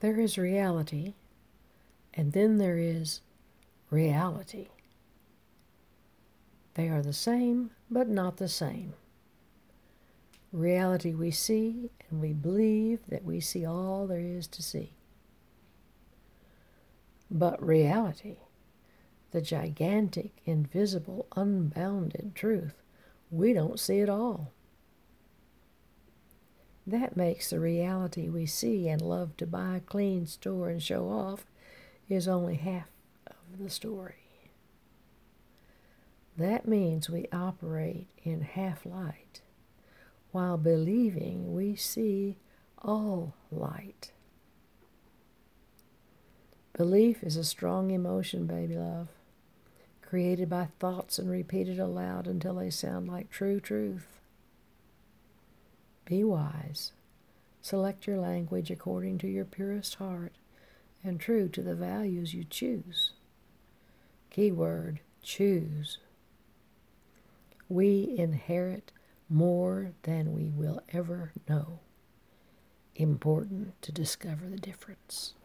There is reality, and then there is reality. They are the same, but not the same. Reality we see, and we believe that we see all there is to see. But reality, the gigantic, invisible, unbounded truth, we don't see it all. That makes the reality we see and love to buy, clean, store, and show off is only half of the story. That means we operate in half light while believing we see all light. Belief is a strong emotion, baby love, created by thoughts and repeated aloud until they sound like true truth. Be wise. Select your language according to your purest heart and true to the values you choose. Keyword, choose. We inherit more than we will ever know. Important to discover the difference.